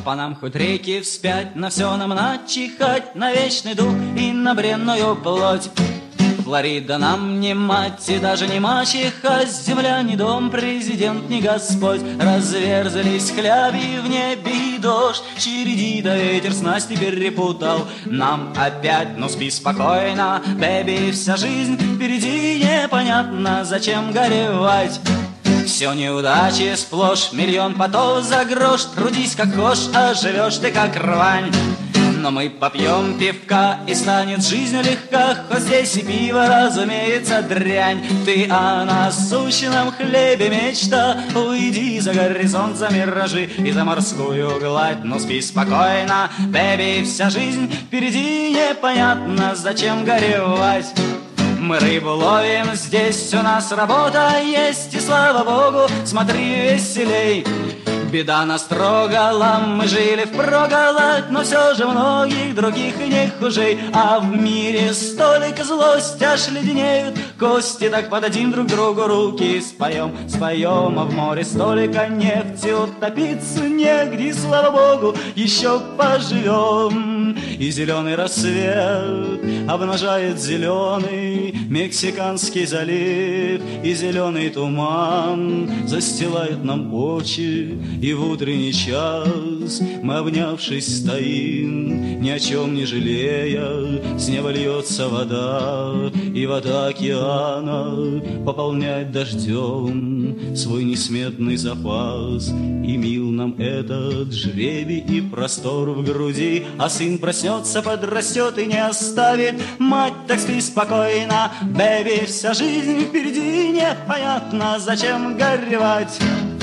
По нам хоть реки вспять, на все нам начихать, на вечный дух и на бренную плоть. Флорида нам не мать и даже не мачеха, земля не дом, президент не Господь. Разверзались хляби в небе и дождь чередит, а ветер снасти перепутал. Нам опять, ну спи спокойно, бэби, вся жизнь впереди, непонятно, зачем горевать. Все неудачи сплошь, миллион потов за грош, трудись как хошь, а живешь ты как рвань. Но мы попьем пивка, и станет жизнь легка, хоть здесь и пиво, разумеется, дрянь. Ты о насущном хлебе мечта, уйди за горизонт, за миражи и за морскую гладь. Но спи спокойно, бэби, вся жизнь впереди, непонятно, зачем горевать. Мы рыбу ловим, здесь у нас работа есть, и слава богу, смотри веселей. Беда нас трогала, мы жили впроголодь, но все же многих других и не хуже. А в мире столько злости, аж леденеют кости. Так подадим друг другу руки, споем, споем, а в море столько нефти, утопиться негде, слава богу, еще поживем. И зеленый рассвет обнажает зеленый Мексиканский залив, и зеленый туман застилает нам очи. И в утренний час мы, обнявшись, стоим, ни о чем не жалея. С неба льется вода, и вода океана пополняет дождем свой несметный запас. И мил нам этот жребий и простор в груди, а сын проснется, подрастет и не оставит мать. Так спи спокойно, бэби, вся жизнь впереди, непонятно, зачем горевать.